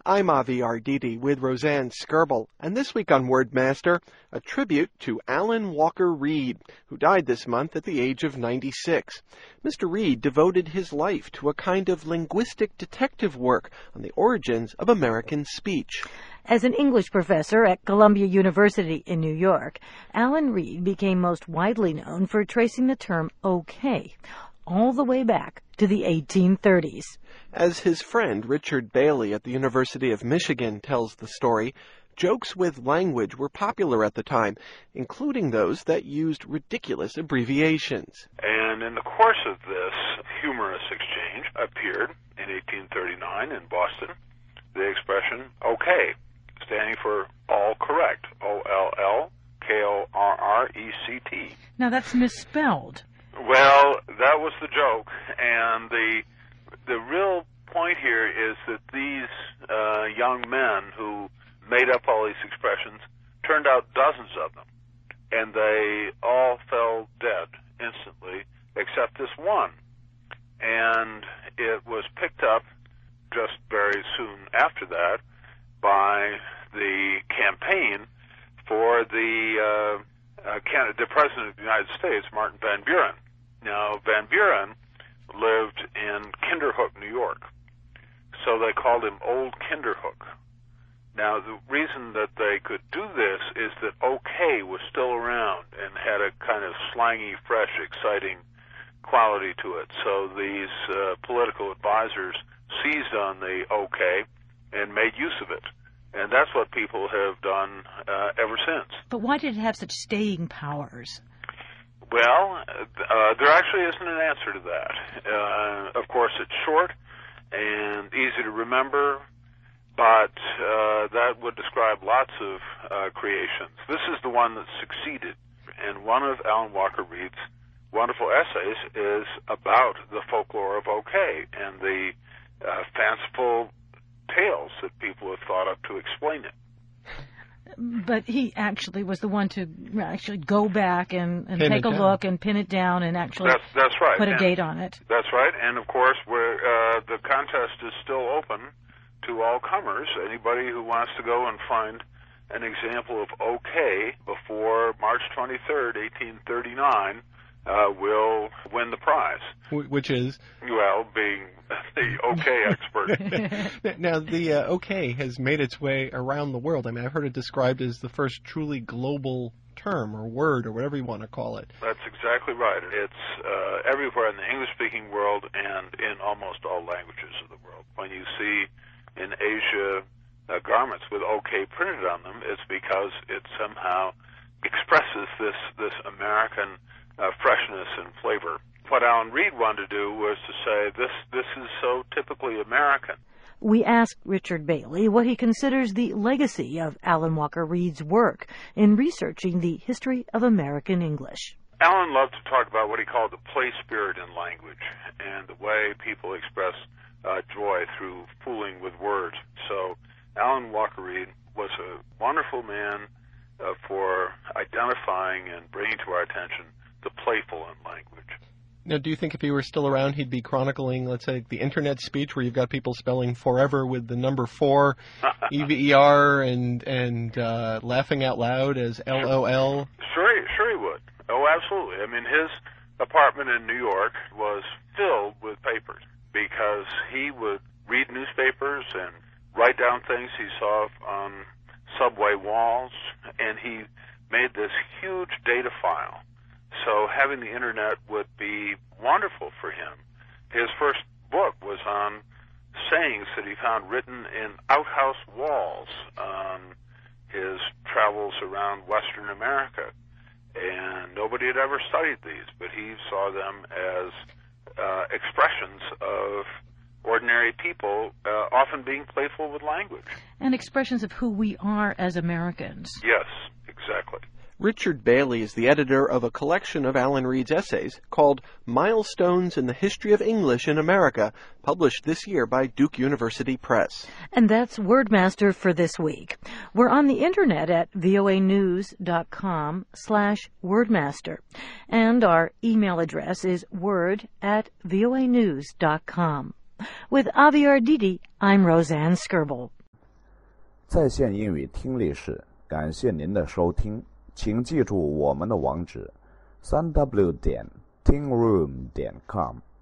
I'm Avi Arditi with Roseanne Skirble, and this week on Wordmaster, a tribute to Alan Walker Reed, who died this month at the age of 96. Mr. Reed devoted his life to a kind of linguistic detective work on the origins of American speech. As an English professor at Columbia University in New York, Alan Reed became most widely known for tracing the term okay all the way back to the 1830s. As his friend Richard Bailey at the University of Michigan tells the story, jokes with language were popular at the time, including those that used ridiculous abbreviations. And in the course of this humorous exchange appeared in 1839 in Boston the expression okay, standing for all correct, O-L-L-K-O-R-R-E-C-T. Now that's misspelled. Well, that was the joke, and the real point here is that these young men who made up all these expressions turned out dozens of them, and they all fell dead instantly except this one. And it was picked up just very soon after that by the campaign for the President of the United States, Martin Van Buren. Now, Van Buren lived in Kinderhook, New York, so they called him Old Kinderhook. Now, the reason that they could do this is that okay was still around and had a kind of slangy, fresh, exciting quality to it. So these political advisors seized on the okay and made use of it. And that's what people have done ever since. But why did it have such staying powers? Well, there actually isn't an answer to that. Of course, it's short and easy to remember, but that would describe lots of creations. This is the one that succeeded, and one of Alan Walker Reed's wonderful essays is about the folklore of okay and the fanciful tales that people have thought up to explain it. But he actually was the one to actually go back and take a look and pin it down and actually that's right. Put a date on it. That's right. And, of course, the contest is still open to all comers. Anybody who wants to go and find an example of okay before March 23rd, 1839, will win the prize. Which is? Well, being the okay expert. Now, the okay has made its way around the world. I mean, I've heard it described as the first truly global term or word or whatever you want to call it. That's exactly right. It's everywhere in the English-speaking world and in almost all languages of the world. When you see in Asia garments with okay printed on them, it's because it somehow expresses this American freshness and flavor. What Alan Reed wanted to do was to say this is so typically American. We asked Richard Bailey what he considers the legacy of Alan Walker Reed's work in researching the history of American English. Alan loved to talk about what he called the play spirit in language and the way people express joy through fooling with words. So Alan Walker Reed was a wonderful man for identifying and bringing to our attention the playful in language. Now, do you think if he were still around, he'd be chronicling, let's say, the internet speech where you've got people spelling forever with the number 4, E-V-E-R, and laughing out loud as L-O-L? Sure he would. Oh, absolutely. I mean, his apartment in New York was filled with papers because he would read newspapers and write down things he saw on subway walls, and he made this huge data file. So having the internet would be wonderful for him. His first book was on sayings that he found written in outhouse walls on his travels around Western America. And nobody had ever studied these, but he saw them as expressions of ordinary people, often being playful with language. And expressions of who we are as Americans. Yes, exactly. Richard Bailey is the editor of a collection of Alan Reed's essays called Milestones in the History of English in America, published this year by Duke University Press. And that's Wordmaster for this week. We're on the internet at voanews.com/wordmaster. And our email address is word@voanews.com. With Avi Arditi, I'm Roseanne Skirble. 在线英语听力室，感谢您的收听，请记住我们的网址：3w.tingroom.com。